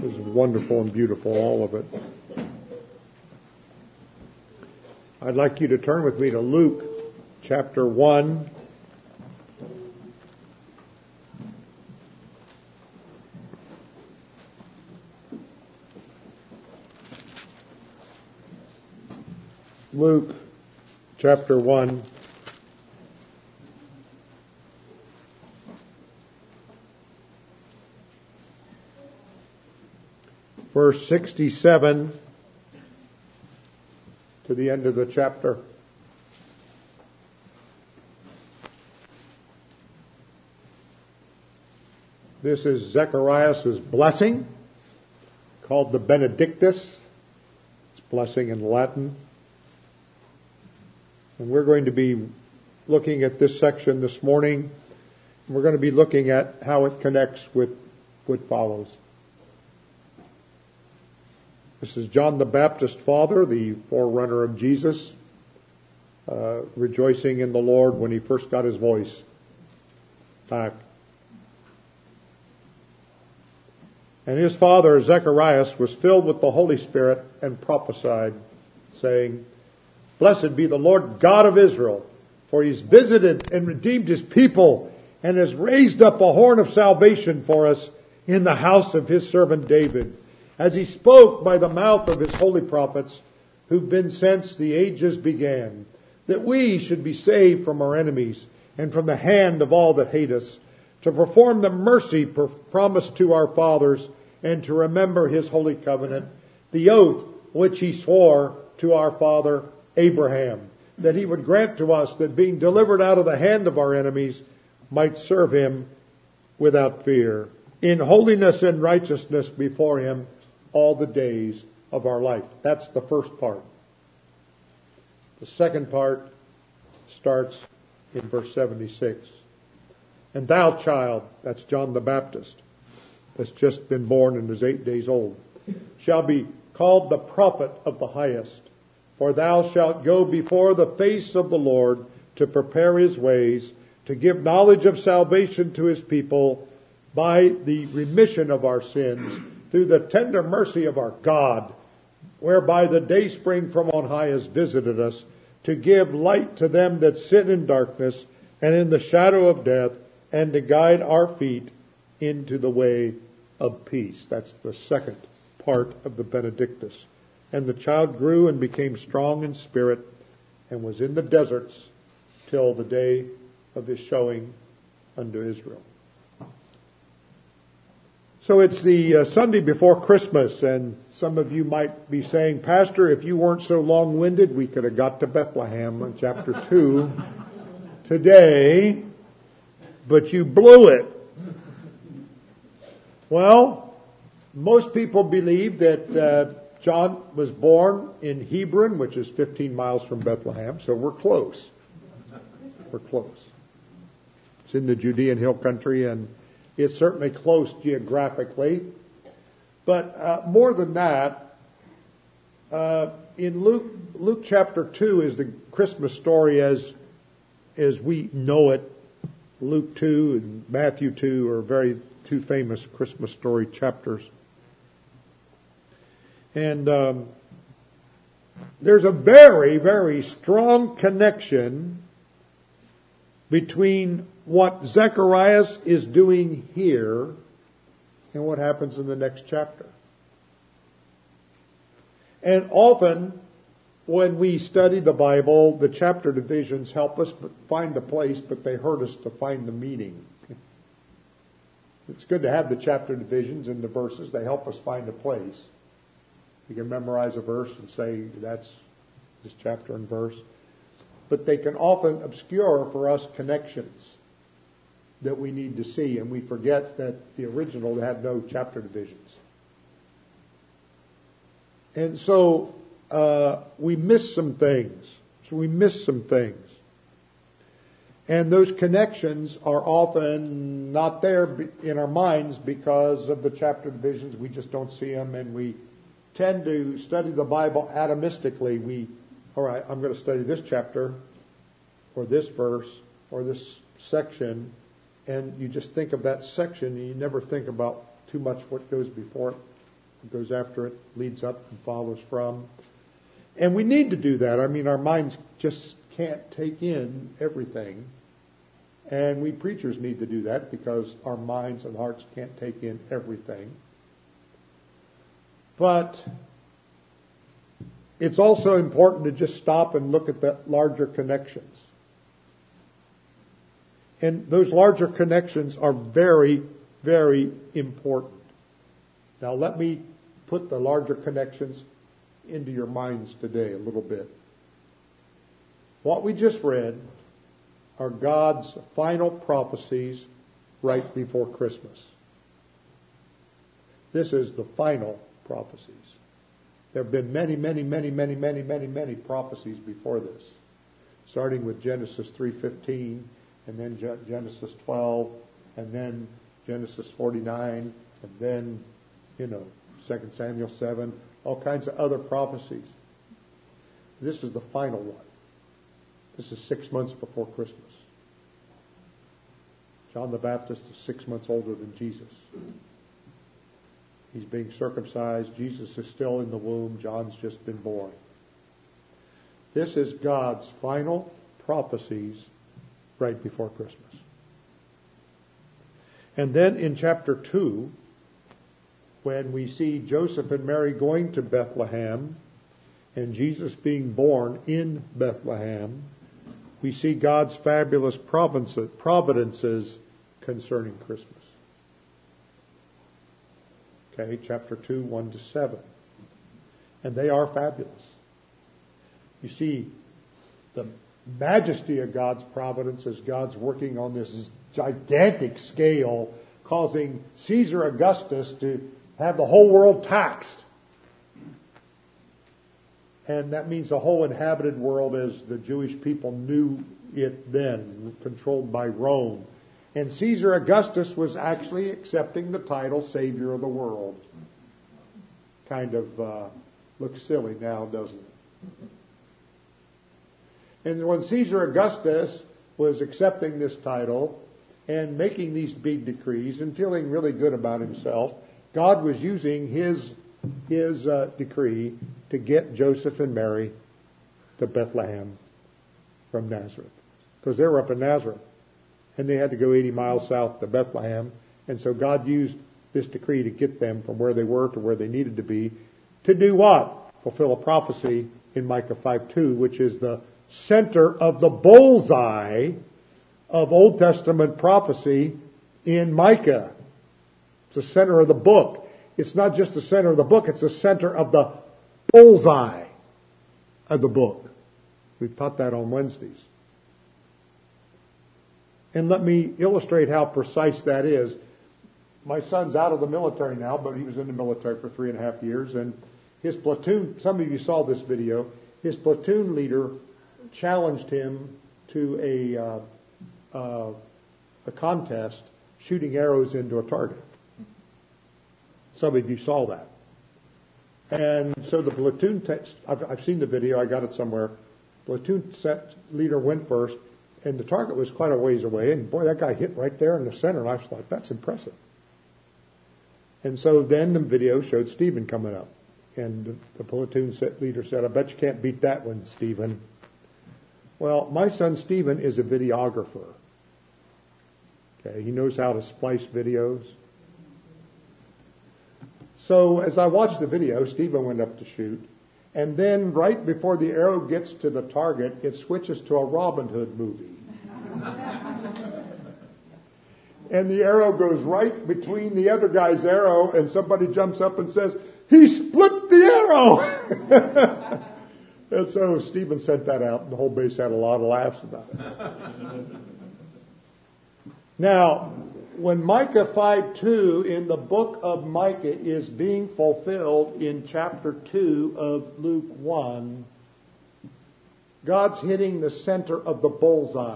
is wonderful and beautiful, all of it. I'd like you to turn with me to Luke chapter 1. Luke chapter 1. Verse 67 to the end of the chapter. This is Zechariah's blessing, called the Benedictus. It's blessing in Latin. And we're going to be looking at this section this morning. We're going to be looking at how it connects with what follows. This is John the Baptist father, the forerunner of Jesus, rejoicing in the Lord when he first got his voice back. And his father, Zacharias, was filled with the Holy Spirit and prophesied, saying, "Blessed be the Lord God of Israel, for he's visited and redeemed his people and has raised up a horn of salvation for us in the house of his servant David, as he spoke by the mouth of his holy prophets, who've been since the ages began, that we should be saved from our enemies and from the hand of all that hate us, to perform the mercy promised to our fathers, and to remember his holy covenant, the oath which he swore to our father Abraham, that he would grant to us that being delivered out of the hand of our enemies, might serve him without fear, in holiness and righteousness before him all the days of our life." That's the first part. The second part starts in verse 76. "And thou, child," that's John the Baptist, that's just been born and is 8 days old, "shall be called the prophet of the highest. For thou shalt go before the face of the Lord to prepare his ways, to give knowledge of salvation to his people by the remission of our sins, through the tender mercy of our God, whereby the dayspring from on high has visited us, to give light to them that sit in darkness and in the shadow of death, and to guide our feet into the way of peace." That's the second part of the Benedictus. "And the child grew and became strong in spirit, and was in the deserts till the day of his showing unto Israel." So it's the Sunday before Christmas, and some of you might be saying, "Pastor, if you weren't so long-winded, we could have got to Bethlehem in chapter 2 today, but you blew it." Well, most people believe that John was born in Hebron, which is 15 miles from Bethlehem, so we're close. We're close. It's in the Judean hill country, and it's certainly close geographically. But more than that, in Luke chapter 2 is the Christmas story as we know it. Luke 2 and Matthew 2 are very two famous Christmas story chapters. And there's a very, very strong connection between what Zacharias is doing here and what happens in the next chapter. And often when we study the Bible, the chapter divisions help us find the place, but they hurt us to find the meaning. It's good to have the chapter divisions and the verses. They help us find a place. You can memorize a verse and say, that's this chapter and verse. But they can often obscure for us connections that we need to see, and we forget that the original had no chapter divisions. And so we miss some things. And those connections are often not there in our minds because of the chapter divisions. We just don't see them, and we tend to study the Bible atomistically. All right, I'm going to study this chapter or this verse or this section, and you just think of that section and you never think about too much what goes before it. It goes after it, leads up and follows from. And we need to do that. I mean, our minds just can't take in everything. And we preachers need to do that because our minds and hearts can't take in everything. But it's also important to just stop and look at the larger connections. And those larger connections are very, very important. Now let me put the larger connections into your minds today a little bit. What we just read are God's final prophecies right before Christmas. This is the final prophecies. There have been many prophecies before this, starting with Genesis 3:15, and then Genesis 12, and then Genesis 49, and then, 2 Samuel 7, all kinds of other prophecies. This is the final one. This is 6 months before Christmas. John the Baptist is 6 months older than Jesus. He's being circumcised. Jesus is still in the womb. John's just been born. This is God's final prophecies right before Christmas. And then in chapter 2, when we see Joseph and Mary going to Bethlehem and Jesus being born in Bethlehem, we see God's fabulous providences concerning Christmas. Okay, chapter 2, 1-7. And they are fabulous. You see, the majesty of God's providence as God's working on this gigantic scale, causing Caesar Augustus to have the whole world taxed. And that means the whole inhabited world as the Jewish people knew it then, controlled by Rome. And Caesar Augustus was actually accepting the title Savior of the world. Kind of looks silly now, doesn't it? And when Caesar Augustus was accepting this title and making these big decrees and feeling really good about himself, God was using his decree to get Joseph and Mary to Bethlehem from Nazareth. Because they were up in Nazareth. And they had to go 80 miles south to Bethlehem. And so God used this decree to get them from where they were to where they needed to be. To do what? Fulfill a prophecy in Micah 5:2, which is the center of the bullseye of Old Testament prophecy in Micah. It's the center of the book. It's not just the center of the book, it's the center of the bullseye of the book. We've taught that on Wednesdays. And let me illustrate how precise that is. My son's out of the military now, but he was in the military for 3.5 years. And his platoon, some of you saw this video, his platoon leader challenged him to a contest shooting arrows into a target. Some of you saw that. And so the platoon, I've seen the video, I got it somewhere. Platoon leader went first. And the target was quite a ways away. And boy, that guy hit right there in the center. And I was like, that's impressive. And so then the video showed Stephen coming up. And the platoon leader said, I bet you can't beat that one, Stephen. Well, my son Stephen is a videographer. Okay, he knows how to splice videos. So as I watched the video, Stephen went up to shoot. And then right before the arrow gets to the target, it switches to a Robin Hood movie. And the arrow goes right between the other guy's arrow, and somebody jumps up and says, he split the arrow! And so Stephen sent that out, and the whole base had a lot of laughs about it. Now, when Micah 5:2 in the book of Micah is being fulfilled in chapter 2 of Luke 1, God's hitting the center of the bullseye.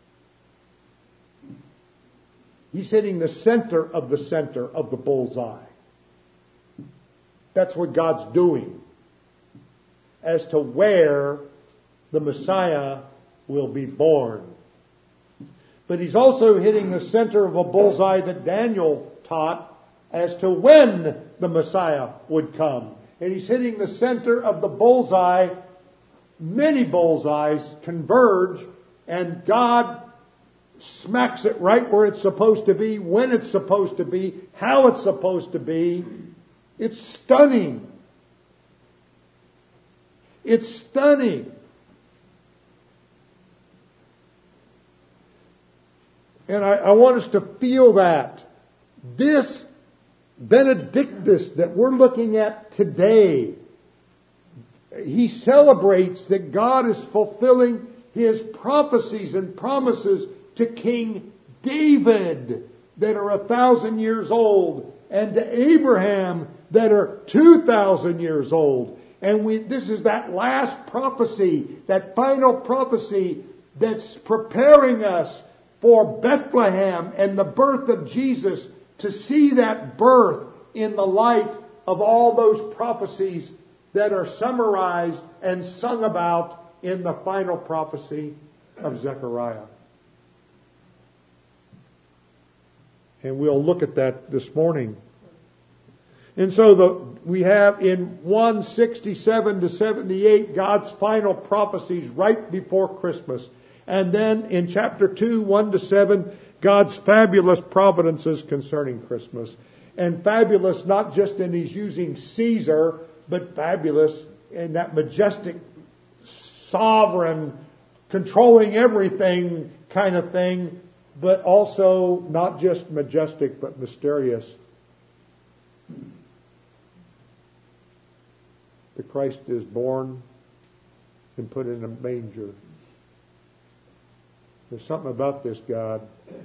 He's hitting the center of the bullseye. That's what God's doing as to where the Messiah will be born. But he's also hitting the center of a bullseye that Daniel taught as to when the Messiah would come. And he's hitting the center of the bullseye. Many bullseyes converge, and God smacks it right where it's supposed to be, when it's supposed to be, how it's supposed to be. It's stunning. It's stunning. And I want us to feel that. This Benedictus that we're looking at today, he celebrates that God is fulfilling His prophecies and promises to King David that are 1,000 years old, and to Abraham that are 2,000 years old. And this is that last prophecy, that final prophecy that's preparing us for Bethlehem and the birth of Jesus, to see that birth in the light of all those prophecies that are summarized and sung about in the final prophecy of Zechariah. And we'll look at that this morning. And so we have in 167 to 78 God's final prophecies right before Christmas. And then in chapter 2, 1 to 7, God's fabulous providences concerning Christmas. And fabulous not just in He's using Caesar, but fabulous in that majestic, sovereign, controlling everything kind of thing, but also not just majestic, but mysterious. The Christ is born and put in a manger. There's something about this God.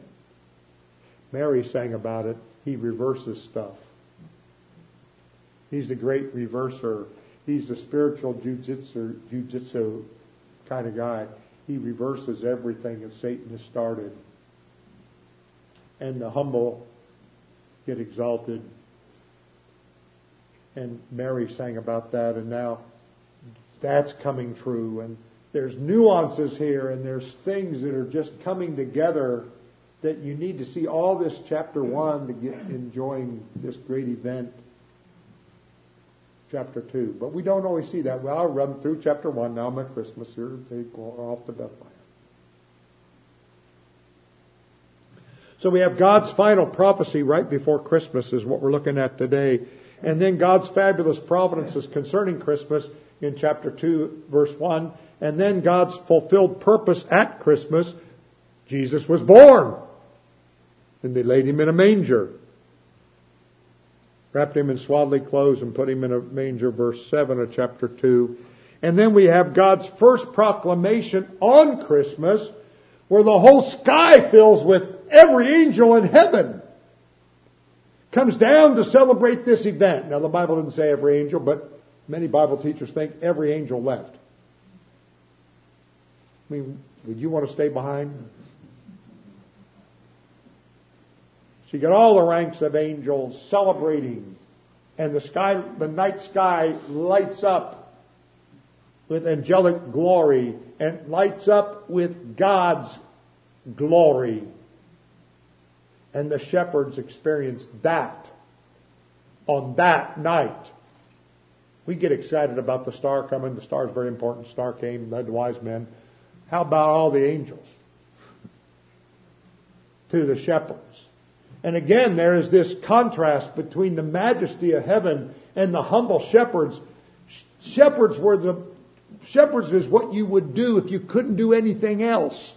Mary sang about it. He reverses stuff. He's the great reverser. He's the spiritual jujitsu kind of guy. He reverses everything that Satan has started. And the humble get exalted. And Mary sang about that, and now that's coming true. And there's nuances here, and there's things that are just coming together that you need to see all this chapter 1 to get enjoying this great event. Chapter 2. But we don't always see that. Well, I'll run through chapter 1 now. My Christmas here. They go off to Bethlehem. So we have God's final prophecy right before Christmas is what we're looking at today. And then God's fabulous providences concerning Christmas in chapter 2, verse 1. And then God's fulfilled purpose at Christmas. Jesus was born. And they laid Him in a manger. Wrapped Him in swaddling clothes and put Him in a manger, verse 7 of chapter 2. And then we have God's first proclamation on Christmas, where the whole sky fills with every angel in heaven. Comes down to celebrate this event. Now the Bible didn't say every angel, but many Bible teachers think every angel left. I mean, would you want to stay behind? So you got all the ranks of angels celebrating, and the night sky lights up with angelic glory and lights up with God's glory. And the shepherds experienced that on that night. We get excited about the star coming. The star is very important. The star came, led the wise men. How about all the angels? To the shepherds. And again, there is this contrast between the majesty of heaven and the humble shepherds. Shepherds is what you would do if you couldn't do anything else.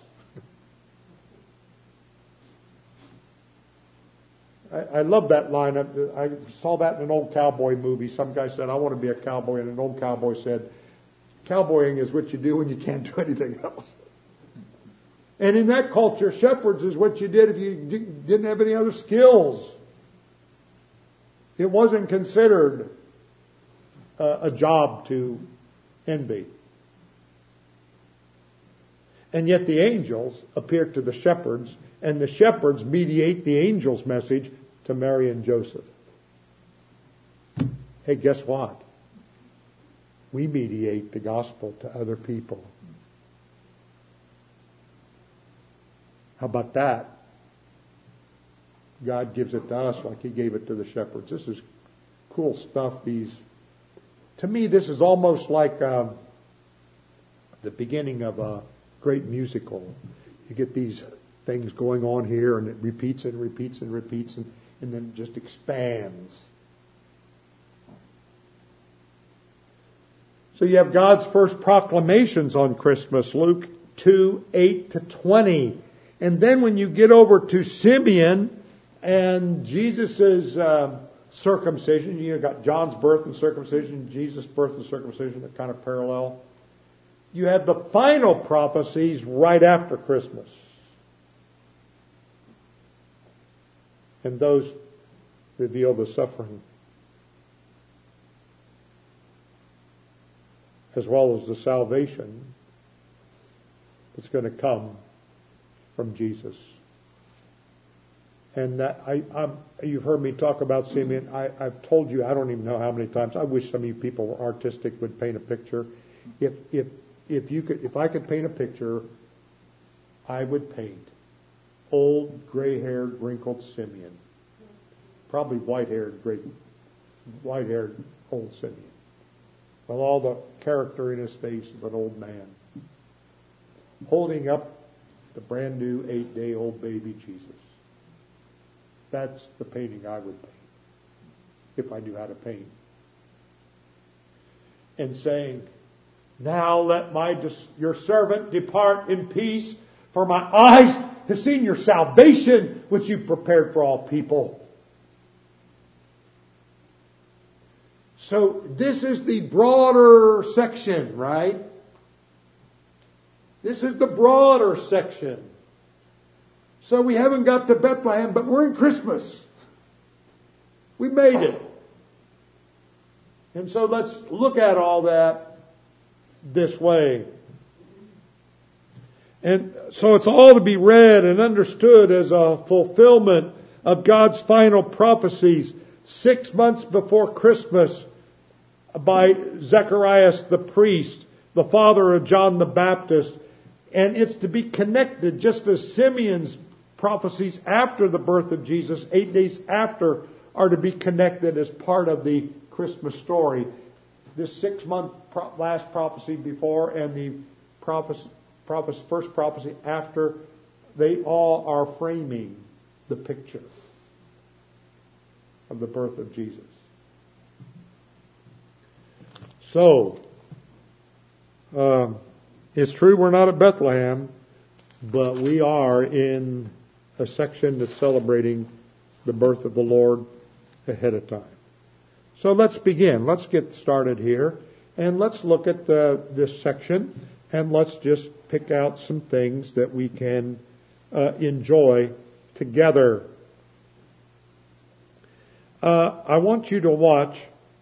I love that line. I saw that in an old cowboy movie. Some guy said, I want to be a cowboy. And an old cowboy said, cowboying is what you do when you can't do anything else. And in that culture, shepherds is what you did if you didn't have any other skills. It wasn't considered a job to envy. And yet the angels appear to the shepherds, and the shepherds mediate the angel's message to Mary and Joseph. Hey, guess what? We mediate the gospel to other people. How about that? God gives it to us like He gave it to the shepherds. This is cool stuff. To me, this is almost like the beginning of a great musical. You get these things going on here, and it repeats and repeats and repeats, and then it just expands. So you have God's first proclamations on Christmas, Luke 2:8-20. And then when you get over to Simeon and Jesus' circumcision, you got John's birth and circumcision, Jesus' birth and circumcision that kind of parallel. You have the final prophecies right after Christmas. And those reveal the suffering as well as the salvation that's going to come from Jesus. And that you've heard me talk about Simeon. I've told you, I don't even know how many times. I wish some of you people were artistic, would paint a picture. If I could paint a picture, I would paint old, gray-haired, wrinkled Simeon. Probably white-haired old Simeon. With all the character in his face of an old man. Holding up the brand new 8-day-old baby Jesus. That's the painting I would paint. If I knew how to paint. And saying, now let your servant depart in peace, for my eyes have seen your salvation, which you prepared for all people. So this is the broader section, right? This is the broader section. So we haven't got to Bethlehem, but we're in Christmas. We made it. And so let's look at all that this way. And so it's all to be read and understood as a fulfillment of God's final prophecies 6 months before Christmas by Zacharias the priest, the father of John the Baptist. And it's to be connected just as Simeon's prophecies after the birth of Jesus, 8 days after, are to be connected as part of the Christmas story. This 6 month last prophecy before and the first prophecy after, they all are framing the picture of the birth of Jesus. So, it's true we're not at Bethlehem, but we are in a section that's celebrating the birth of the Lord ahead of time. So let's begin. Let's get started here, and let's look at this section, and let's just pick out some things that we can enjoy together. I want you to watch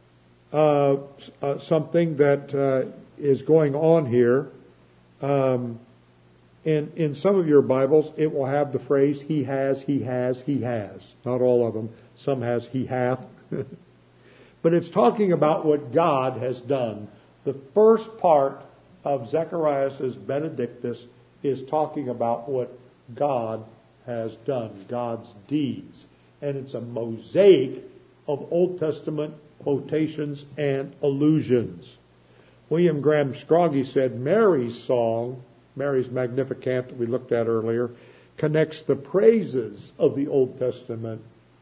something that is going on here. In some of your Bibles, it will have the phrase, he has, he has, he has. Not all of them. Some has, he hath. But it's talking about what God has done. The first part of Zacharias' Benedictus is talking about what God has done, God's deeds. And it's a mosaic of Old Testament quotations and allusions. William Graham Scroggie said Mary's song, Mary's Magnificat that we looked at earlier, connects the praises of the Old Testament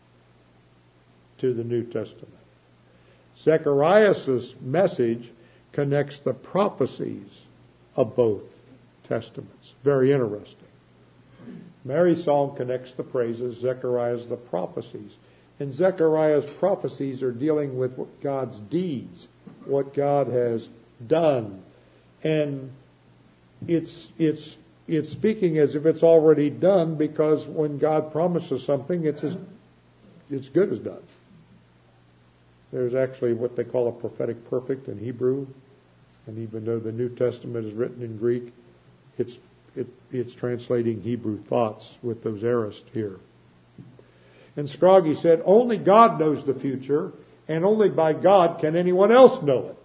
to the New Testament. Zacharias' message connects the prophecies of both testaments. Very interesting. Mary's song connects the praises, Zechariah's the prophecies. And Zechariah's prophecies are dealing with God's deeds, what God has done. And it's speaking as if it's already done, because when God promises something, it's good as done. There's actually what they call a prophetic perfect in Hebrew. And even though the New Testament is written in Greek, it's translating Hebrew thoughts with those aorists here. And Scroggie said, only God knows the future, and only by God can anyone else know it.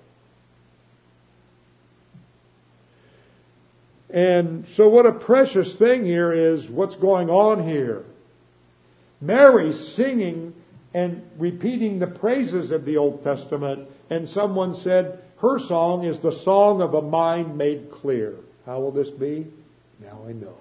And so what a precious thing here is what's going on here. Mary's singing and repeating the praises of the Old Testament. And someone said, her song is the song of a mind made clear. How will this be? Now I know.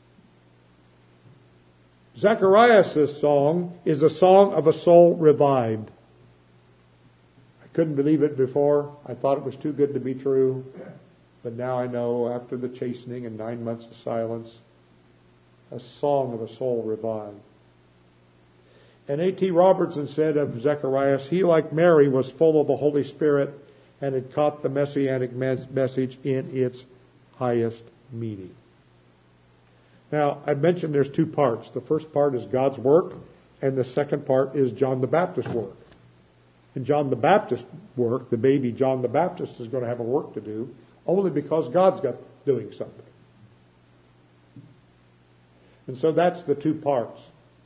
Zacharias' song is a song of a soul revived. I couldn't believe it before. I thought it was too good to be true. But now I know, after the chastening and 9 months of silence, a song of a soul revived. And A.T. Robertson said of Zacharias, he, like Mary, was full of the Holy Spirit and had caught the messianic message in its highest meaning. Now, I mentioned there's two parts. The first part is God's work, and the second part is John the Baptist's work. In John the Baptist's work, the baby John the Baptist is going to have a work to do, only because God's got doing something. And so that's the two parts.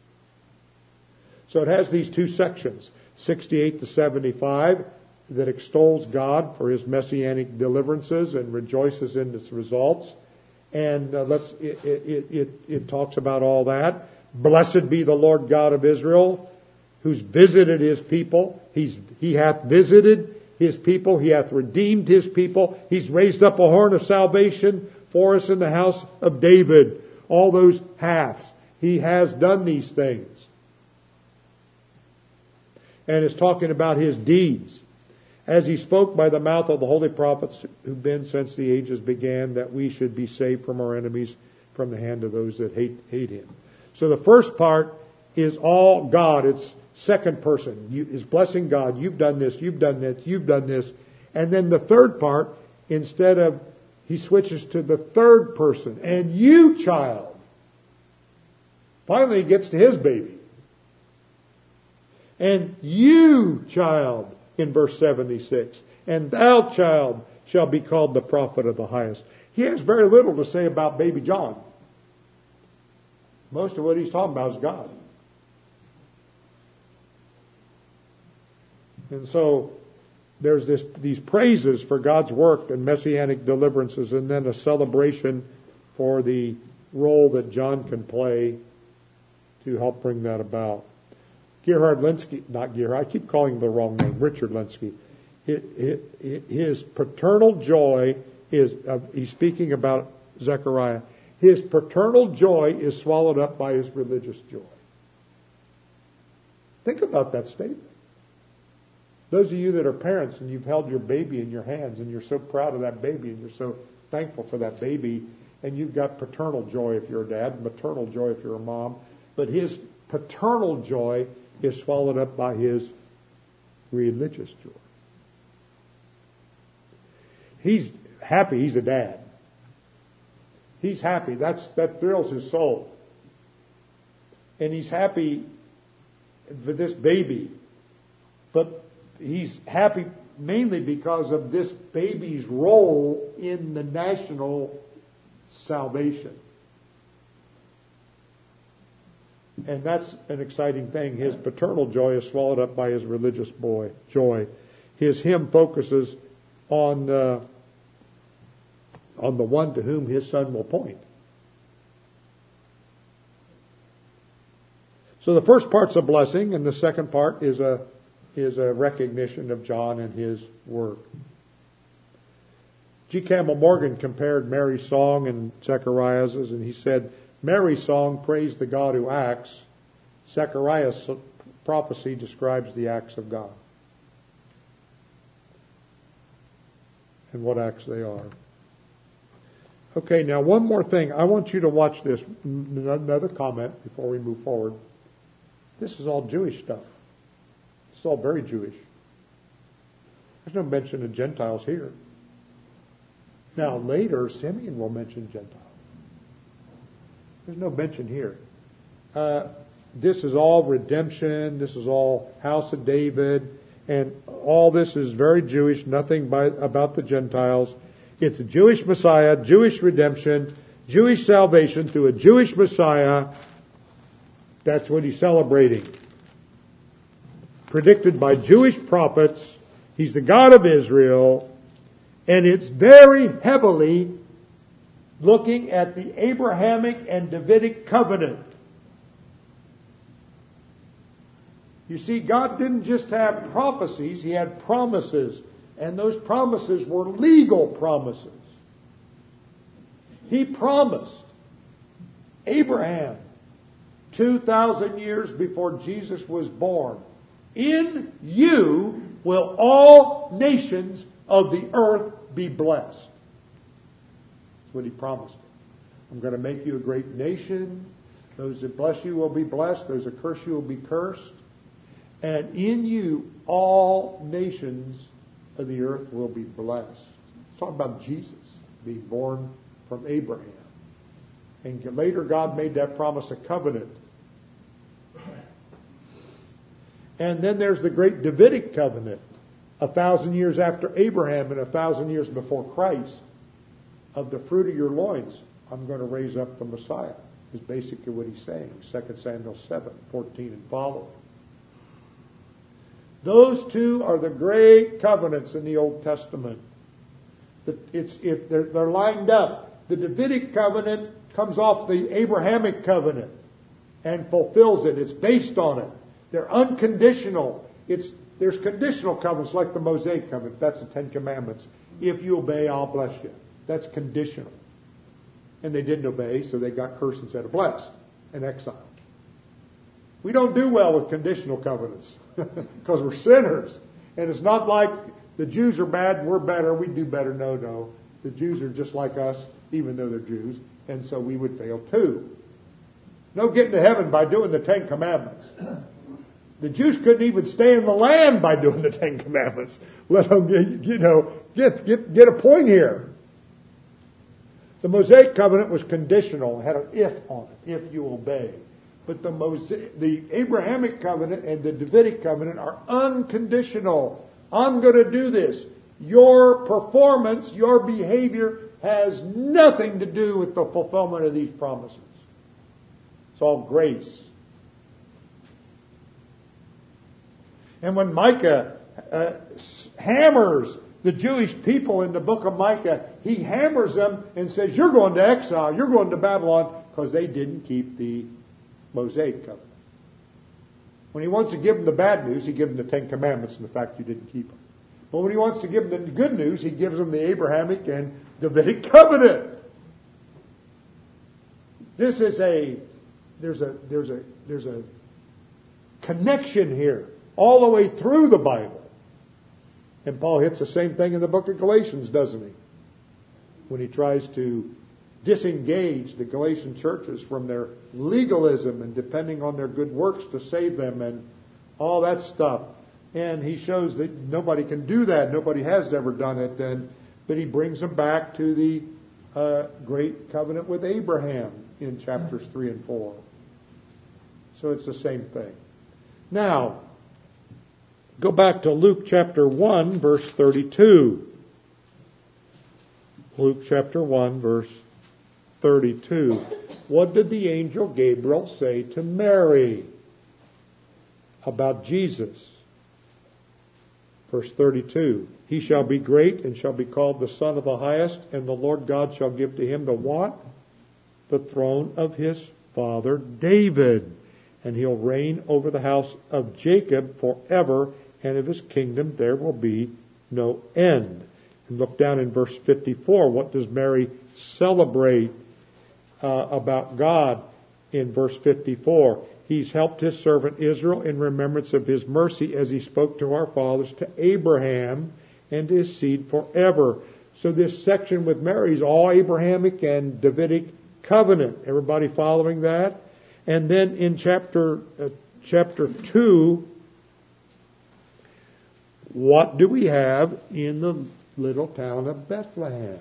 So it has these two sections, 68 to 75, that extols God for his messianic deliverances and rejoices in its results. And it talks about all that. Blessed be the Lord God of Israel, who's visited his people. He hath visited his people. He hath redeemed his people. He's raised up a horn of salvation for us in the house of David. All those haths. He has done these things. And it's talking about his deeds. As he spoke by the mouth of the holy prophets who've been since the ages began, that we should be saved from our enemies, from the hand of those that hate him. So the first part is all God. It's second person. Is blessing God. You've done this, you've done this, you've done this. And then the third part, instead of, he switches to the third person. And you, child. Finally he gets to his baby. And you, child, in verse 76, and thou, child, shall be called the prophet of the highest. He has very little to say about baby John. Most of what he's talking about is God. And so there's these praises for God's work and messianic deliverances, and then a celebration for the role that John can play to help bring that about. Gerhard Linsky, not Gerhard, I keep calling him the wrong name, Richard Linsky. His paternal joy is, he's speaking about Zechariah, his paternal joy is swallowed up by his religious joy. Think about that statement. Those of you that are parents and you've held your baby in your hands and you're so proud of that baby and you're so thankful for that baby, and you've got paternal joy if you're a dad, maternal joy if you're a mom, but his paternal joy is swallowed up by his religious joy. He's happy he's a dad. He's happy. That thrills his soul. And he's happy for this baby. But he's happy mainly because of this baby's role in the national salvation. And that's an exciting thing. His paternal joy is swallowed up by his religious joy. His hymn focuses on the one to whom his son will point. So the first part's a blessing, and the second part is a recognition of John and his work. G. Campbell Morgan compared Mary's song and Zechariah's, and he said, Mary's song praised the God who acts. Zechariah's prophecy describes the acts of God and what acts they are. Okay, now one more thing. I want you to watch this. Another comment before we move forward. This is all Jewish stuff. It's all very Jewish. There's no mention of Gentiles here. Now later, Simeon will mention Gentiles. There's no mention here. This is all redemption. This is all house of David. And all this is very Jewish, nothing about the Gentiles. It's a Jewish Messiah, Jewish redemption, Jewish salvation through a Jewish Messiah. That's what he's celebrating. Predicted by Jewish prophets. He's the God of Israel. And it's very heavily looking at the Abrahamic and Davidic covenant. You see, God didn't just have prophecies, He had promises. And those promises were legal promises. He promised Abraham 2,000 years before Jesus was born, in you will all nations of the earth be blessed. That's what He promised him. I'm going to make you a great nation. Those that bless you will be blessed. Those that curse you will be cursed. And in you all nations of the earth will be blessed. It's talking about Jesus being born from Abraham. And later God made that promise a covenant. And then there's the great Davidic covenant, 1,000 years after Abraham and 1,000 years before Christ. Of the fruit of your loins, I'm going to raise up the Messiah, is basically what he's saying. 2 Samuel 7:14 and following. Those two are the great covenants in the Old Testament. They're lined up. The Davidic covenant comes off the Abrahamic covenant and fulfills it. It's based on it. They're unconditional. There's conditional covenants like the Mosaic covenant. That's the Ten Commandments. If you obey, I'll bless you. That's conditional. And they didn't obey, so they got cursed instead of blessed and exiled. We don't do well with conditional covenants because we're sinners. And it's not like the Jews are bad and we're better. We do better. No. The Jews are just like us, even though they're Jews. And so we would fail too. No getting to heaven by doing the Ten Commandments. The Jews couldn't even stay in the land by doing the Ten Commandments. Let them get a point here. The Mosaic covenant was conditional. It had an if on it, if you obey. But the Abrahamic covenant and the Davidic covenant are unconditional. I'm going to do this. Your performance, your behavior has nothing to do with the fulfillment of these promises. It's all grace. And when Micah hammers the Jewish people in the book of Micah, he hammers them and says, you're going to exile, you're going to Babylon, because they didn't keep the Mosaic covenant. When he wants to give them the bad news, he gives them the Ten Commandments and the fact you didn't keep them. But when he wants to give them the good news, he gives them the Abrahamic and Davidic covenant. There's a connection here all the way through the Bible. And Paul hits the same thing in the book of Galatians, doesn't he? When he tries to disengage the Galatian churches from their legalism and depending on their good works to save them and all that stuff. And he shows that nobody can do that. Nobody has ever done it. But he brings them back to the great covenant with Abraham in chapters 3 and 4. So it's the same thing. Now, go back to Luke chapter 1, verse 32. Luke chapter 1, verse 32. What did the angel Gabriel say to Mary about Jesus? Verse 32. He shall be great and shall be called the Son of the Highest, and the Lord God shall give to him the what? The throne of his father David. And he'll reign over the house of Jacob forever, and of his kingdom there will be no end. And look down in verse 54. What does Mary celebrate about God in verse 54? He's helped his servant Israel in remembrance of his mercy as he spoke to our fathers, to Abraham and to his seed forever. So this section with Mary is all Abrahamic and Davidic covenant. Everybody following that? And then in chapter 2, what do we have in the little town of Bethlehem?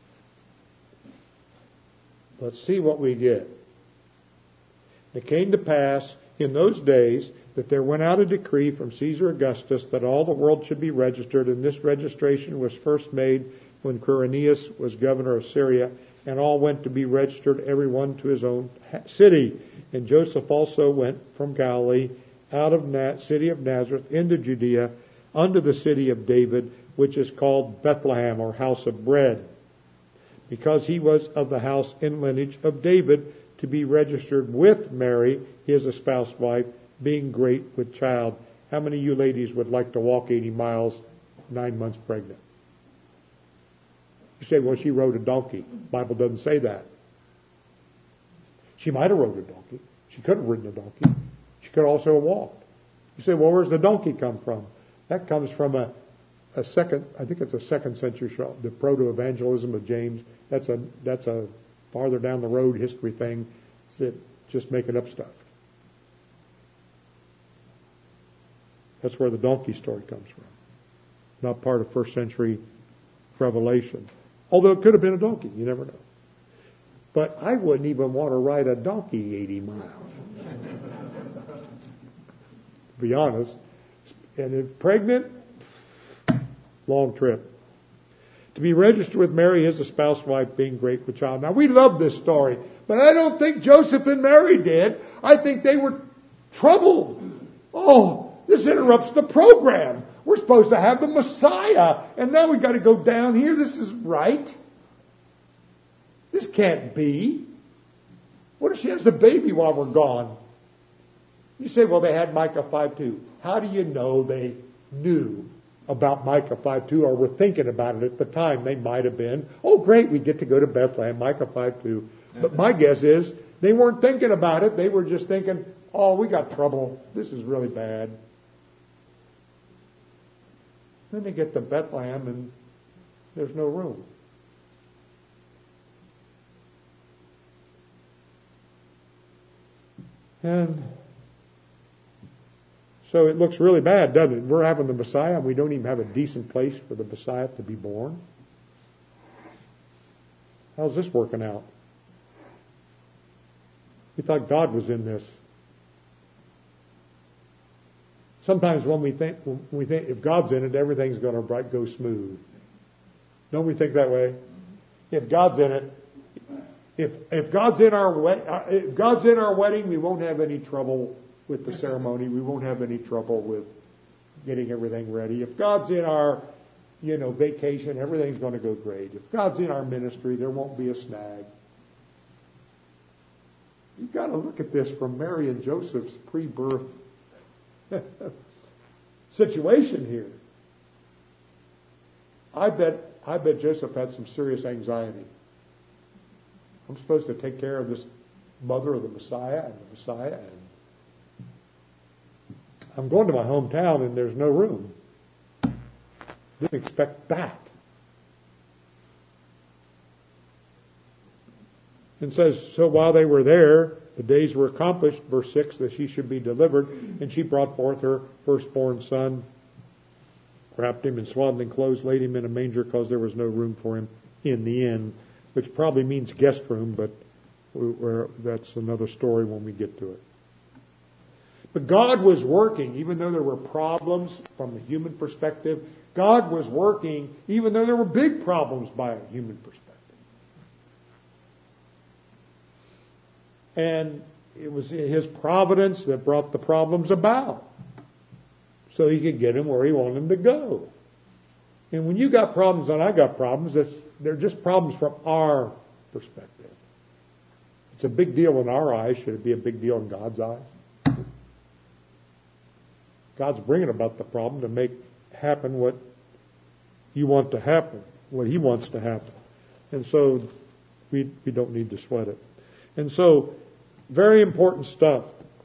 Let's see what we get. It came to pass in those days that there went out a decree from Caesar Augustus that all the world should be registered, and this registration was first made when Quirinius was governor of Syria, and all went to be registered, every one to his own city. And Joseph also went from Galilee out of city of Nazareth into Judea unto the city of David, which is called Bethlehem, or house of bread, because he was of the house and lineage of David, to be registered with Mary, his espoused wife, being great with child. How many of you ladies would like to walk 80 miles 9 months pregnant? You say, well, she rode a donkey. The Bible doesn't say that. She might have rode a donkey. She could have ridden a donkey. She could also have walked. You say, well, where's the donkey come from? That comes from a second, I think it's a 2nd century show, the proto-evangelism of James. That's a farther down the road history thing that just making up stuff. That's where the donkey story comes from. Not part of 1st century Revelation. Although it could have been a donkey, you never know. But I wouldn't even want to ride a donkey 80 miles. To be honest. And if pregnant, long trip. To be registered with Mary as a spouse wife, being great with child. Now we love this story, but I don't think Joseph and Mary did. I think they were troubled. Oh, this interrupts the program. We're supposed to have the Messiah, and now we've got to go down here. This is right. This can't be. What if she has the baby while we're gone? You say, well, they had Micah 5:2. How do you know they knew about Micah 5:2 or were thinking about it at the time? They might have been, oh, great, we get to go to Bethlehem, Micah 5:2. But my guess is they weren't thinking about it. They were just thinking, oh, we got trouble. This is really bad. Then they get to Bethlehem and there's no room. And so it looks really bad, doesn't it? We're having the Messiah and we don't even have a decent place for the Messiah to be born. How's this working out? We thought God was in this. Sometimes when we think if God's in it, everything's going to go smooth. Don't we think that way? If God's in it, if God's in our wedding, we won't have any trouble with the ceremony. We won't have any trouble with getting everything ready. If God's in our, vacation, everything's going to go great. If God's in our ministry, there won't be a snag. You've got to look at this from Mary and Joseph's pre-birth situation here. I bet Joseph had some serious anxiety. I'm supposed to take care of this mother of the Messiah. And I'm going to my hometown and there's no room. Didn't expect that. And says, so while they were there, the days were accomplished, verse 6, that she should be delivered, and she brought forth her firstborn son, wrapped him in swaddling clothes, laid him in a manger because there was no room for him in the inn, which probably means guest room, but that's another story when we get to it. But God was working, even though there were problems from the human perspective. God was working, even though there were big problems by a human perspective. And it was His providence that brought the problems about, so He could get them where He wanted them to go. And when you got problems and I got problems, they're just problems from our perspective. It's a big deal in our eyes. Should it be a big deal in God's eyes? God's bringing about the problem to make happen what you want to happen, what He wants to happen. And so we don't need to sweat it. And so, very important stuff.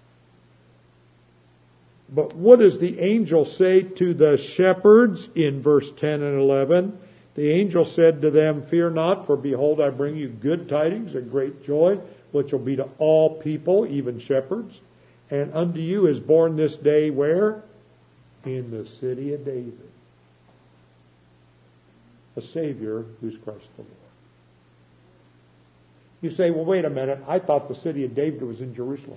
But what does the angel say to the shepherds in verse 10 and 11? The angel said to them, fear not, for behold, I bring you good tidings of great joy, which will be to all people, even shepherds. And unto you is born this day where? In the city of David. A Savior who's Christ the Lord. You say, well, wait a minute. I thought the city of David was in Jerusalem.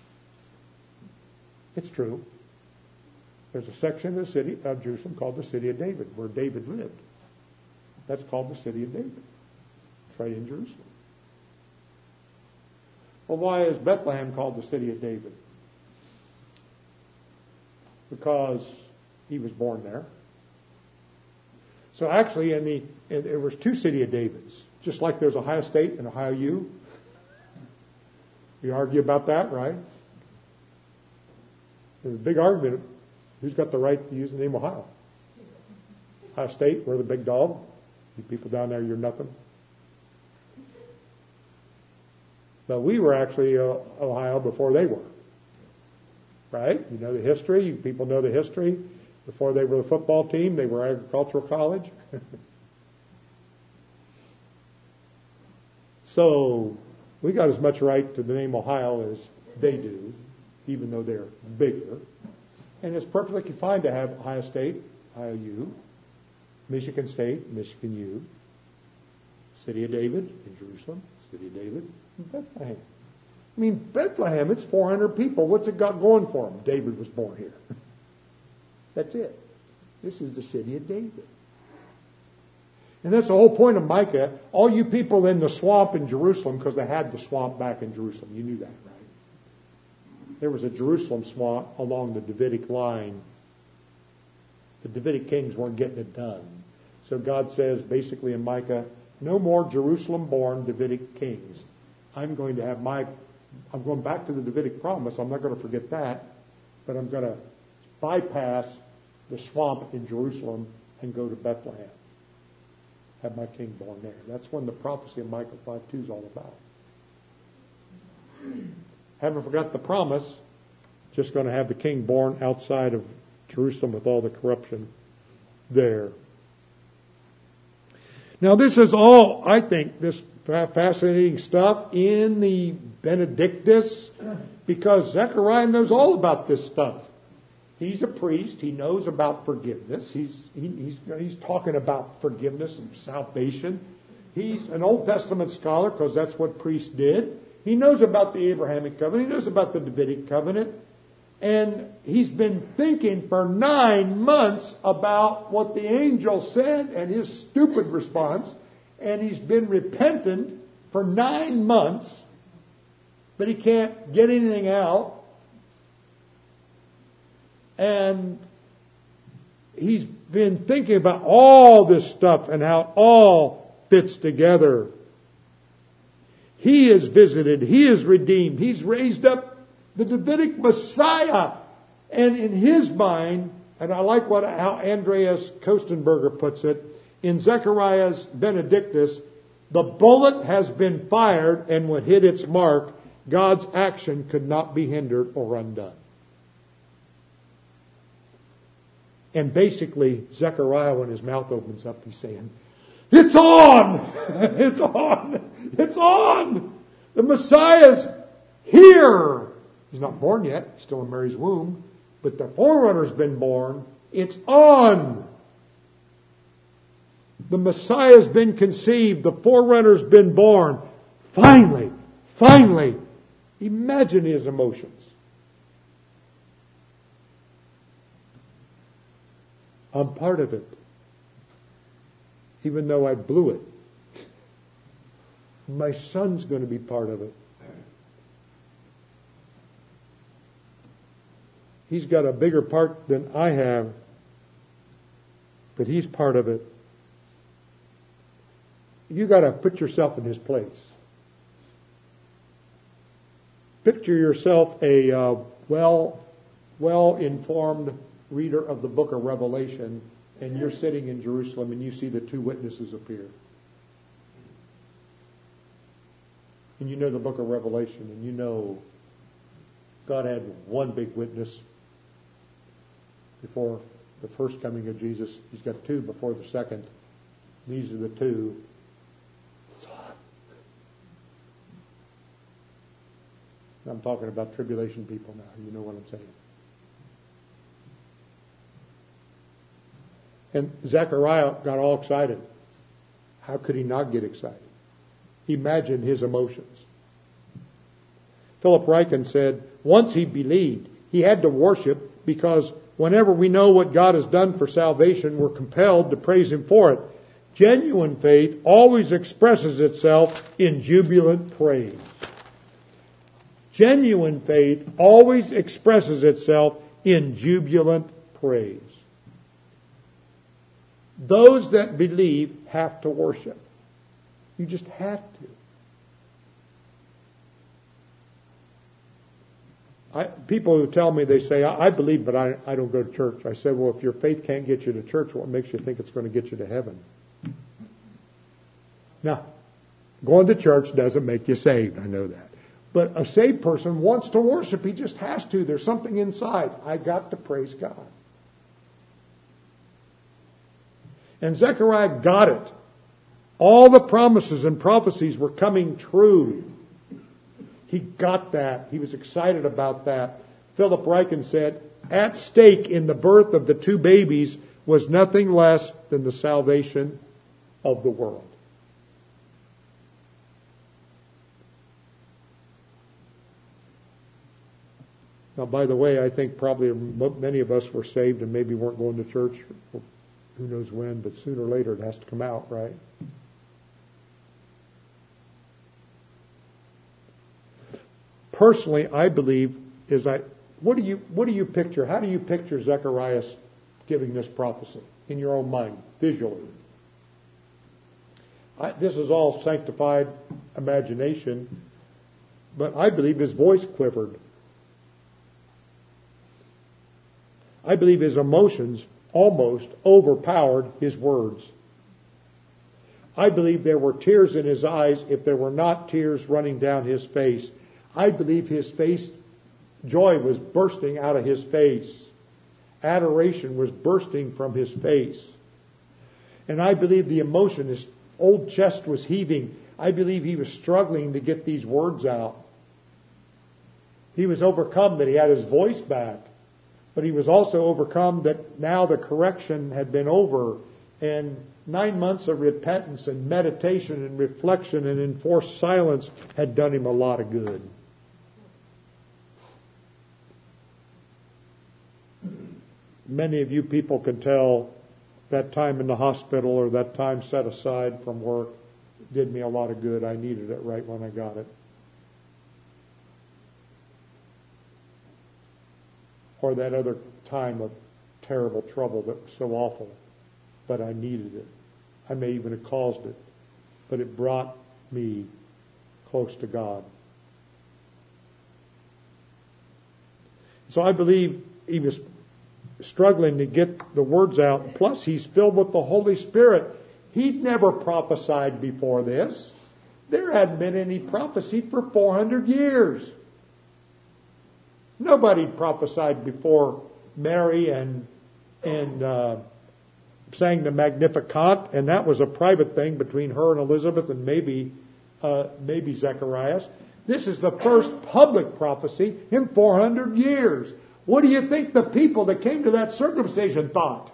It's true. There's a section of the city of Jerusalem called the city of David, where David lived. That's called the city of David. It's right in Jerusalem. Well, why is Bethlehem called the city of David? Because he was born there. So actually, there was two city of Davids. Just like there's Ohio State and Ohio U. We argue about that, right? There's a big argument. Who's got the right to use the name Ohio? Ohio State, we're the big dog. You people down there, you're nothing. But we were actually Ohio before they were. Right? You know the history. You people know the history. Before they were the football team, they were agricultural college. So we got as much right to the name Ohio as they do, even though they're bigger. And it's perfectly fine to have Ohio State, Ohio U, Michigan State, Michigan U, City of David in Jerusalem, City of David in Bethlehem. I mean, Bethlehem, it's 400 people. What's it got going for them? David was born here. That's it. This is the city of David. And that's the whole point of Micah. All you people in the swamp in Jerusalem, because they had the swamp back in Jerusalem. You knew that, right? There was a Jerusalem swamp along the Davidic line. The Davidic kings weren't getting it done. So God says, basically in Micah, no more Jerusalem-born Davidic kings. I'm going back to the Davidic promise. I'm not going to forget that. But I'm going to bypass the swamp in Jerusalem and go to Bethlehem. Have my king born there. That's when the prophecy of Micah 5:2 is all about. Haven't forgot the promise. Just going to have the king born outside of Jerusalem with all the corruption there. Now this is all, I think, this fascinating stuff in the Benedictus, because Zechariah knows all about this stuff. He's a priest. He knows about forgiveness. He's talking about forgiveness and salvation. He's an Old Testament scholar because that's what priests did. He knows about the Abrahamic covenant. He knows about the Davidic covenant. And he's been thinking for 9 months about what the angel said and his stupid response. And he's been repentant for 9 months, but he can't get anything out. And he's been thinking about all this stuff and how it all fits together. He is visited. He is redeemed. He's raised up the Davidic Messiah. And in his mind, and I like how Andreas Kostenberger puts it, in Zechariah's Benedictus, the bullet has been fired and when it hit its mark, God's action could not be hindered or undone. And basically, Zechariah, when his mouth opens up, he's saying, it's on! It's on! It's on! The Messiah's here! He's not born yet. He's still in Mary's womb. But the forerunner's been born. It's on! The Messiah's been conceived. The forerunner's been born. Finally! Finally! Imagine his emotions. I'm part of it. Even though I blew it. My son's going to be part of it. He's got a bigger part than I have, but he's part of it. You got to put yourself in his place. Picture yourself a well-informed reader of the book of Revelation, and you're sitting in Jerusalem and you see the two witnesses appear. And you know the book of Revelation, and you know God had one big witness before the first coming of Jesus. He's got two before the second. These are the two. I'm talking about tribulation people now. You know what I'm saying. And Zechariah got all excited. How could he not get excited? Imagine his emotions. Philip Ryken said, once he believed, he had to worship because whenever we know what God has done for salvation, we're compelled to praise Him for it. Genuine faith always expresses itself in jubilant praise. Genuine faith always expresses itself in jubilant praise. Those that believe have to worship. You just have to. People who tell me, they say, I believe, but I don't go to church. I said, well, if your faith can't get you to church, what makes you think it's going to get you to heaven? Now, going to church doesn't make you saved. I know that. But a saved person wants to worship. He just has to. There's something inside. I got to praise God. And Zechariah got it. All the promises and prophecies were coming true. He got that. He was excited about that. Philip Ryken said, at stake in the birth of the two babies was nothing less than the salvation of the world. Now, by the way, I think probably many of us were saved and maybe weren't going to church, or who knows when, but sooner or later it has to come out, right? Personally, I believe what do you picture? How do you picture Zechariah giving this prophecy in your own mind, visually? This is all sanctified imagination, but I believe his voice quivered. I believe his emotions almost overpowered his words. I believe there were tears in his eyes if there were not tears running down his face. I believe his face, joy was bursting out of his face. Adoration was bursting from his face. And I believe the emotion, his old chest was heaving. I believe he was struggling to get these words out. He was overcome that he had his voice back. But he was also overcome that now the correction had been over, and 9 months of repentance and meditation and reflection and enforced silence had done him a lot of good. Many of you people can tell that time in the hospital or that time set aside from work did me a lot of good. I needed it right when I got it. Or that other time of terrible trouble that was so awful, but I needed it. I may even have caused it, but it brought me close to God. So I believe he was struggling to get the words out. Plus, he's filled with the Holy Spirit. He'd never prophesied before this. There hadn't been any prophecy for 400 years. Nobody prophesied before Mary and sang the Magnificat, and that was a private thing between her and Elizabeth and maybe Zacharias. This is the first public prophecy in 400 years. What do you think the people that came to that circumcision thought?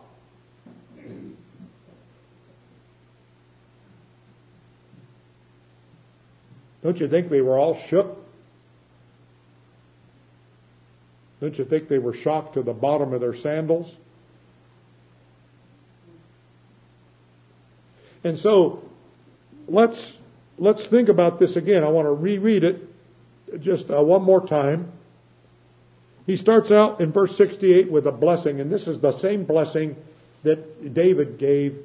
Don't you think they were all shook? Don't you think they were shocked to the bottom of their sandals? And so, let's think about this again. I want to reread it just one more time. He starts out in verse 68 with a blessing, and this is the same blessing that David gave.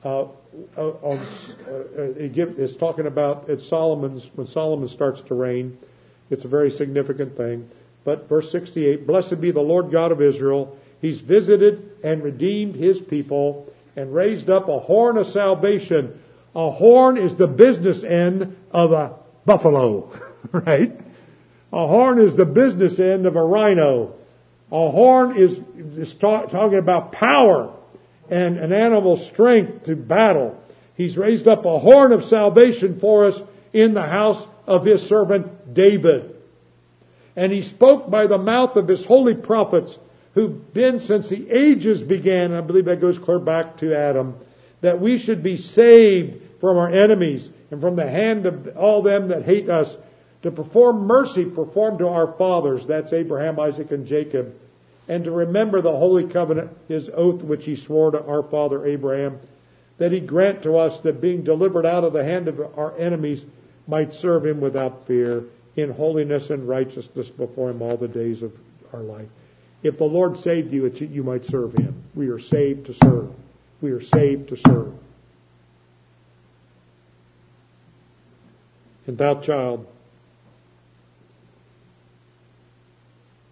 It's talking about when Solomon starts to reign. It's a very significant thing. But verse 68, blessed be the Lord God of Israel. He's visited and redeemed his people and raised up a horn of salvation. A horn is the business end of a buffalo, right? A horn is the business end of a rhino. A horn is talking about power and an animal's strength to battle. He's raised up a horn of salvation for us in the house of his servant David. And he spoke by the mouth of his holy prophets who've been since the ages began. I believe that goes clear back to Adam. That we should be saved from our enemies and from the hand of all them that hate us. To perform mercy performed to our fathers. That's Abraham, Isaac, and Jacob. And to remember the holy covenant, his oath which he swore to our father Abraham. That he grant to us that being delivered out of the hand of our enemies might serve him without fear, in holiness and righteousness before him all the days of our life. If the Lord saved you, you might serve him. We are saved to serve. We are saved to serve. And thou, child,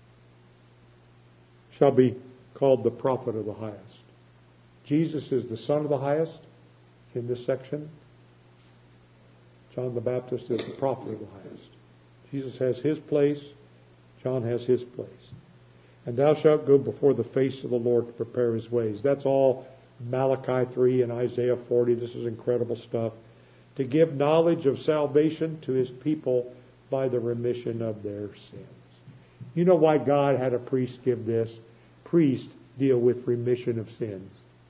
shall be called the prophet of the highest. Jesus is the Son of the highest in this section. John the Baptist is the prophet of the highest. Jesus has his place. John has his place. And thou shalt go before the face of the Lord to prepare his ways. That's all Malachi 3 and Isaiah 40. This is incredible stuff. To give knowledge of salvation to his people by the remission of their sins. You know why God had a priest give this? Priests deal with remission of sins.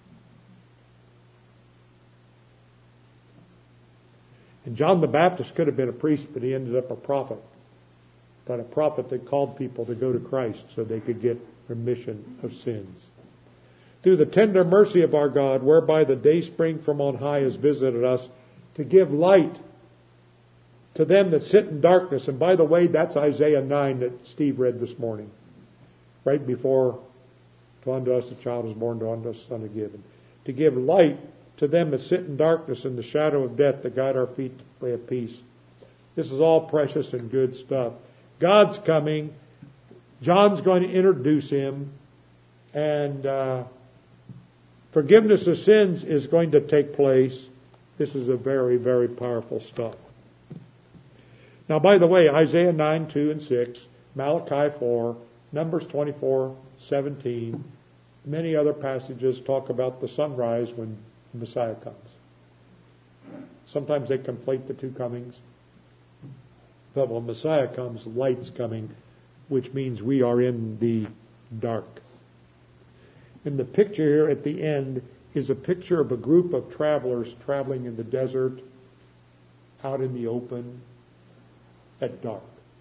And John the Baptist could have been a priest, but he ended up a prophet. But a prophet that called people to go to Christ so they could get remission of sins. Through the tender mercy of our God, whereby the dayspring from on high has visited us, to give light to them that sit in darkness. And by the way, that's Isaiah 9 that Steve read this morning. Right before, to unto us a child is born, to unto us a son is given. To give light to them that sit in darkness and the shadow of death, to guide our feet to the way of peace. This is all precious and good stuff. God's coming. John's going to introduce him. And forgiveness of sins is going to take place. This is a very, very powerful stuff. Now, by the way, Isaiah 9, 2 and 6, Malachi 4, Numbers 24, 17, many other passages talk about the sunrise when the Messiah comes. Sometimes they conflate the two comings. But when Messiah comes, light's coming, which means we are in the dark. And the picture here at the end is a picture of a group of travelers traveling in the desert, out in the open, at dark.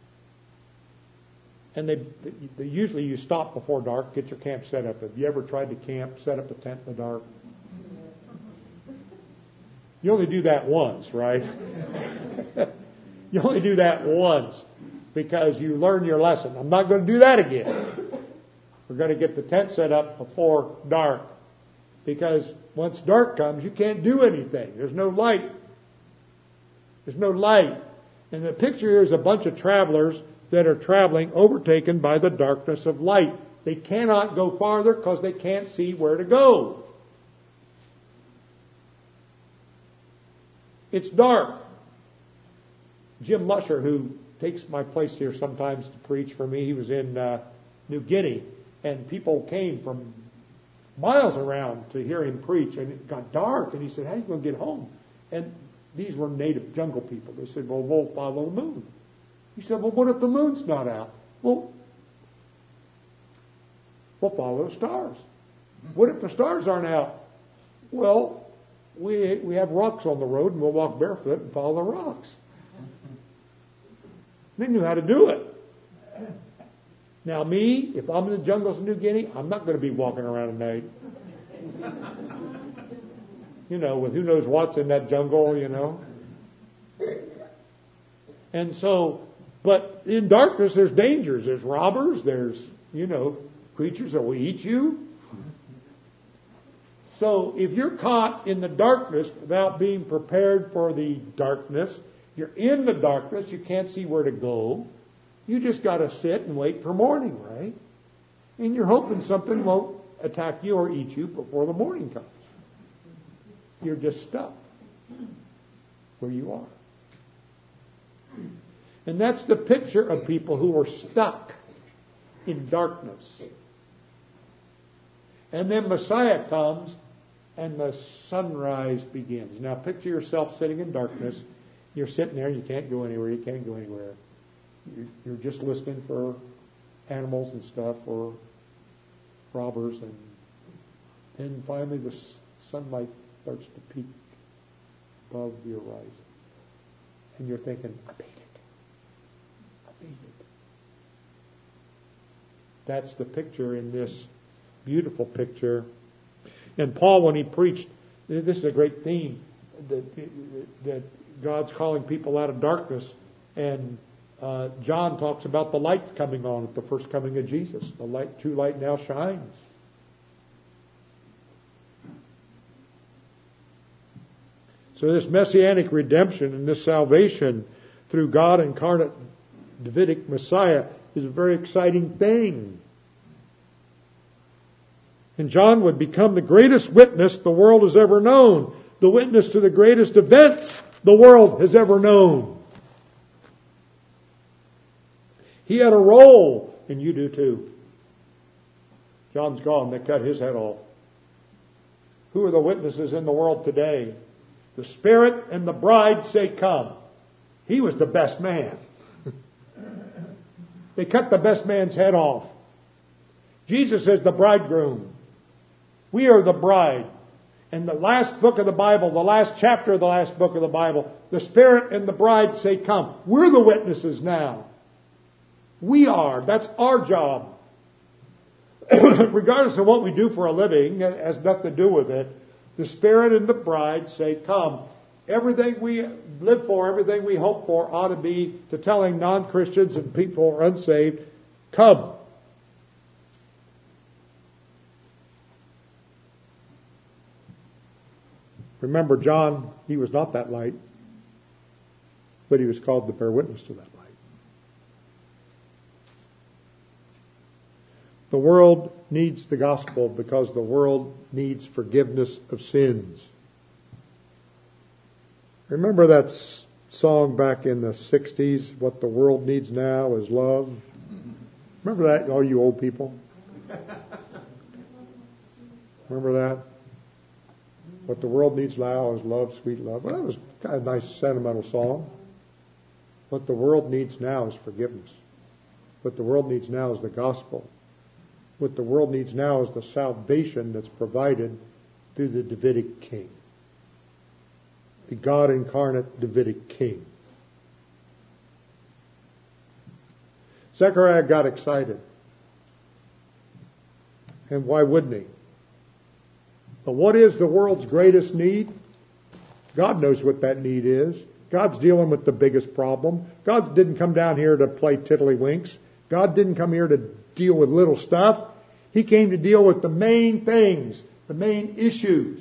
And they usually you stop before dark, get your camp set up. Have you ever tried to camp, set up a tent in the dark? You only do that once, right? You only do that once because you learn your lesson. I'm not going to do that again. We're going to get the tent set up before dark because once dark comes, you can't do anything. There's no light. There's no light. And the picture here is a bunch of travelers that are traveling, overtaken by the darkness of light. They cannot go farther because they can't see where to go. It's dark. Jim Musher, who takes my place here sometimes to preach for me, he was in New Guinea, and people came from miles around to hear him preach, and it got dark, and he said, how are you going to get home? And these were native jungle people. They said, well, we'll follow the moon. He said, well, what if the moon's not out? Well, we'll follow the stars. What if the stars aren't out? Well, we have rocks on the road, and we'll walk barefoot and follow the rocks. They knew how to do it. Now me, if I'm in the jungles of New Guinea, I'm not going to be walking around at night. You know, with who knows what's in that jungle, you know. And so, but in darkness there's dangers. There's robbers, there's, you know, creatures that will eat you. So if you're caught in the darkness without being prepared for the darkness, you're in the darkness, you can't see where to go. You just got to sit and wait for morning, right? And you're hoping something won't attack you or eat you before the morning comes. You're just stuck where you are. And that's the picture of people who are stuck in darkness. And then Messiah comes and the sunrise begins. Now picture yourself sitting in darkness. You're sitting there, you can't go anywhere, you can't go anywhere. You're just listening for animals and stuff or robbers, and then finally the sunlight starts to peek above the horizon. And you're thinking, I made it. I made it. That's the picture in this beautiful picture. And Paul, when he preached, this is a great theme, that God's calling people out of darkness. And John talks about the light coming on at the first coming of Jesus. The light, true light now shines. So this messianic redemption and this salvation through God incarnate Davidic Messiah is a very exciting thing. And John would become the greatest witness the world has ever known. The witness to the greatest events the world has ever known. He had a role, and you do too. John's gone. They cut his head off. Who are the witnesses in the world today? The Spirit and the bride say, come. He was the best man. They cut the best man's head off. Jesus is the bridegroom. We are the bride. And the last book of the Bible, the last chapter of the last book of the Bible, the Spirit and the bride say, come. We're the witnesses now. We are. That's our job. Regardless of what we do for a living, it has nothing to do with it. The Spirit and the bride say, come. Everything we live for, everything we hope for ought to be to telling non-Christians and people who are unsaved, come. Remember, John, he was not that light, but he was called to bear witness to that light. The world needs the gospel because the world needs forgiveness of sins. Remember that song back in the 60s, What the World Needs Now is Love? Remember that, all you old people? Remember that? What the world needs now is love, sweet love. Well, that was kind of a nice sentimental song. What the world needs now is forgiveness. What the world needs now is the gospel. What the world needs now is the salvation that's provided through the Davidic king. The God incarnate Davidic king. Zechariah got excited. And why wouldn't he? But what is the world's greatest need? God knows what that need is. God's dealing with the biggest problem. God didn't come down here to play tiddlywinks. God didn't come here to deal with little stuff. He came to deal with the main things, the main issues.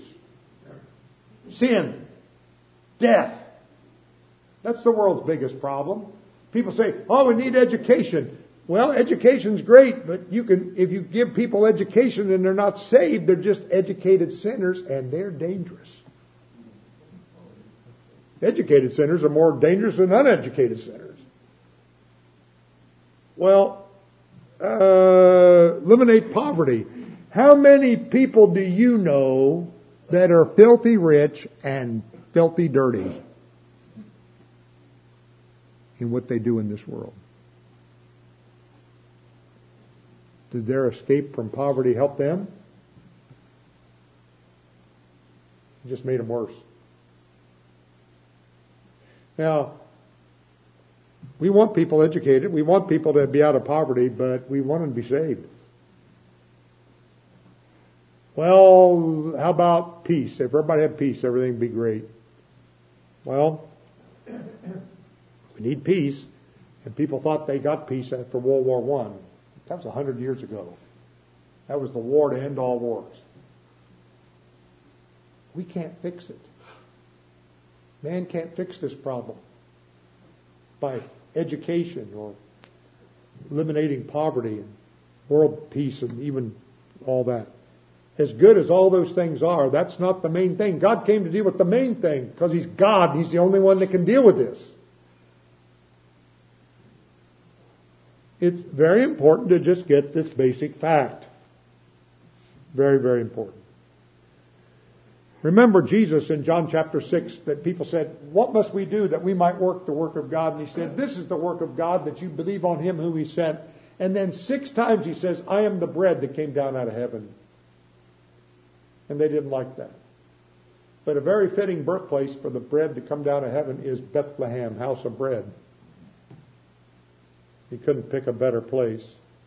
Sin, death. That's the world's biggest problem. People say, oh, we need education. Well, education's great, but if you give people education and they're not saved, they're just educated sinners and they're dangerous. Educated sinners are more dangerous than uneducated sinners. Well, eliminate poverty. How many people do you know that are filthy rich and filthy dirty in what they do in this world? Did their escape from poverty help them? It just made them worse. Now, we want people educated. We want people to be out of poverty, but we want them to be saved. Well, how about peace? If everybody had peace, everything would be great. Well, we need peace. And people thought they got peace after World War I. That was 100 years ago. That was the war to end all wars. We can't fix it. Man can't fix this problem by education or eliminating poverty and world peace and even all that. As good as all those things are, that's not the main thing. God came to deal with the main thing because He's God and He's the only one that can deal with this. It's very important to just get this basic fact. Very, very important. Remember Jesus in John chapter 6 that people said, what must we do that we might work the work of God? And He said, this is the work of God, that you believe on Him whom He sent. And then 6 times He says, I am the bread that came down out of heaven. And they didn't like that. But a very fitting birthplace for the bread to come down out of heaven is Bethlehem, house of bread. He couldn't pick a better place.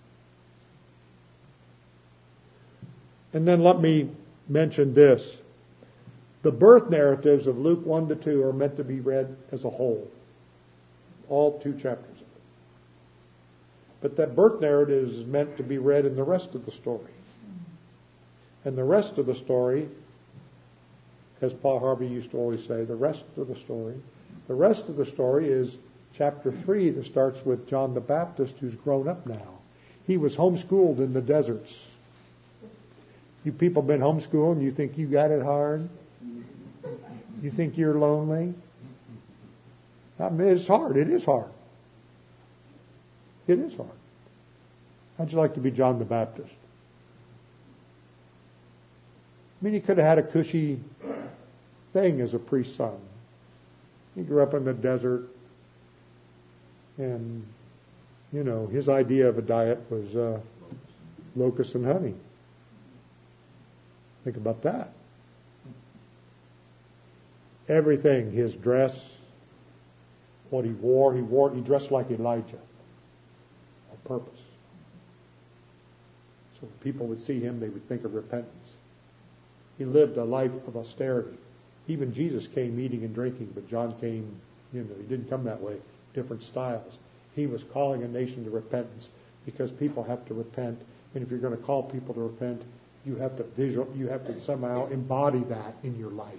And then let me mention this. The birth narratives of Luke 1 to 2 are meant to be read as a whole. All 2 chapters of it. But that birth narrative is meant to be read in the rest of the story. And the rest of the story, as Paul Harvey used to always say, the rest of the story is chapter 3 that starts with John the Baptist, who's grown up now. He was homeschooled in the deserts. You people been homeschooling, you think you got it hard? You think you're lonely? I mean, it's hard. It is hard. It is hard. How'd you like to be John the Baptist? I mean, he could have had a cushy thing as a priest's son. He grew up in the desert, and, you know, his idea of a diet was locusts and honey. Think about that. Everything, his dress, what he wore, he dressed like Elijah on purpose. So when people would see him, they would think of repentance. He lived a life of austerity. Even Jesus came eating and drinking, but John came, you know, he didn't come that way. Different styles. He was calling a nation to repentance because people have to repent. And if you're going to call people to repent, you have to somehow embody that in your life.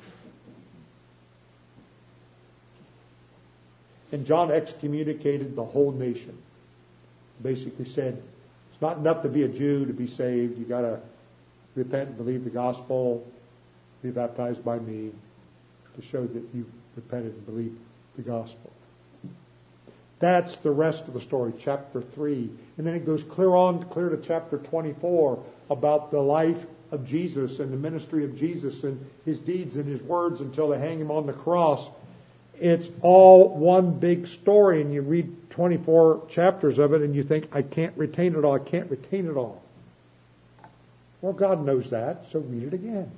And John excommunicated the whole nation. Basically said, it's not enough to be a Jew to be saved. You got to repent and believe the gospel, be baptized by me to show that you repented and believed the gospel. That's the rest of the story, chapter 3. And then it goes clear to chapter 24 about the life of Jesus and the ministry of Jesus and his deeds and his words until they hang him on the cross. It's all one big story, and you read 24 chapters of it and you think, I can't retain it all, I can't retain it all. Well, God knows that, so read it again.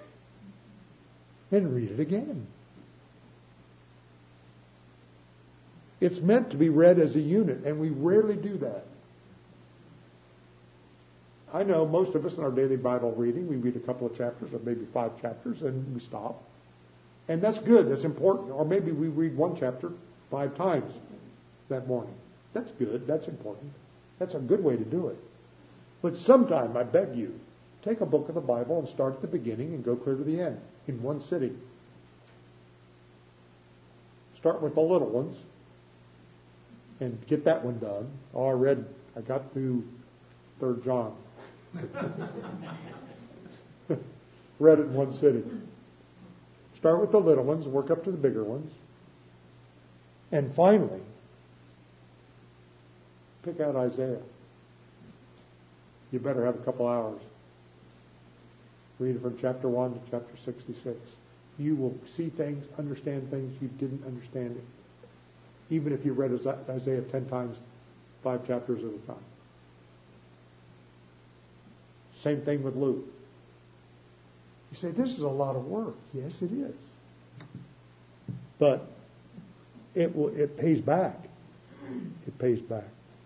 And read it again. It's meant to be read as a unit, and we rarely do that. I know most of us in our daily Bible reading, we read a couple of chapters or maybe 5 chapters and we stop. And that's good, that's important. Or maybe we read 1 chapter 5 times that morning. That's good, that's important. That's a good way to do it. But sometime, I beg you, take a book of the Bible and start at the beginning and go clear to the end in one sitting. Start with the little ones and get that one done. Oh, I got through 3 John. Read it in one sitting. Start with the little ones and work up to the bigger ones. And finally, pick out Isaiah. You better have a couple hours. Read it from chapter 1 to chapter 66. You will see things, understand things you didn't understand it. Even if you read Isaiah 10 times, 5 chapters at a time. Same thing with Luke. You say, this is a lot of work. Yes, it is. But it pays back. It pays back.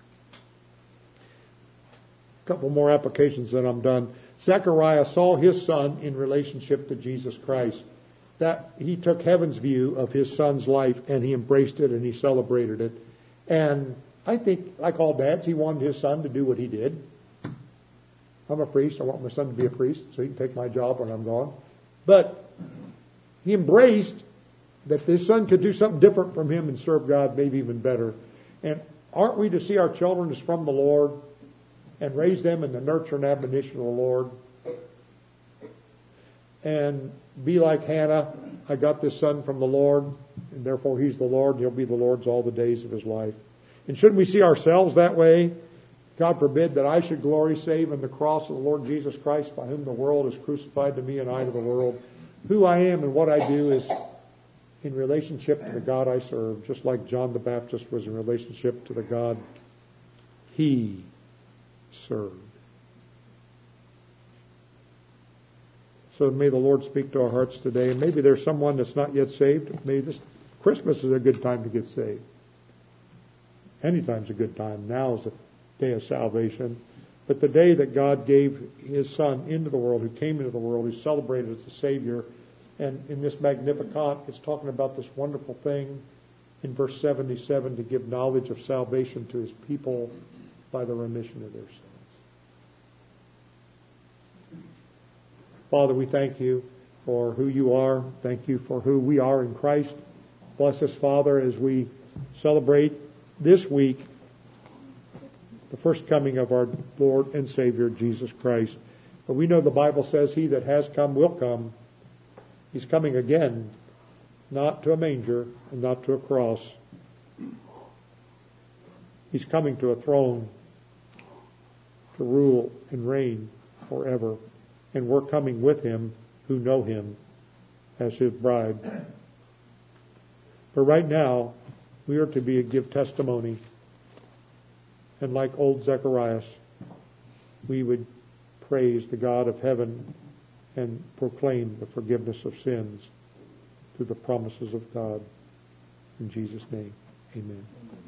A couple more applications, then I'm done. Zechariah saw his son in relationship to Jesus Christ. That he took heaven's view of his son's life and he embraced it and he celebrated it. And I think, like all dads, he wanted his son to do what he did. I'm a priest. I want my son to be a priest so he can take my job when I'm gone. But he embraced that his son could do something different from him and serve God maybe even better. And aren't we to see our children as from the Lord and raise them in the nurture and admonition of the Lord? And be like Hannah, I got this son from the Lord, and therefore he's the Lord, and he'll be the Lord's all the days of his life. And shouldn't we see ourselves that way? God forbid that I should glory save in the cross of the Lord Jesus Christ, by whom the world is crucified to me and I to the world. Who I am and what I do is in relationship to the God I serve, just like John the Baptist was in relationship to the God he served. So may the Lord speak to our hearts today. And maybe there's someone that's not yet saved. Maybe this Christmas is a good time to get saved. Anytime's a good time. Now is a day of salvation. But the day that God gave his Son into the world, who came into the world, who's celebrated as the Savior. And in this Magnificat, it's talking about this wonderful thing in verse 77, to give knowledge of salvation to his people by the remission of their sins. Father, we thank you for who you are. Thank you for who we are in Christ. Bless us, Father, as we celebrate this week the first coming of our Lord and Savior, Jesus Christ. But we know the Bible says he that has come will come. He's coming again, not to a manger and not to a cross. He's coming to a throne to rule and reign forever. And we're coming with him who know him as his bride. But right now, we are to give testimony. And like old Zacharias, we would praise the God of heaven and proclaim the forgiveness of sins through the promises of God. In Jesus' name, amen.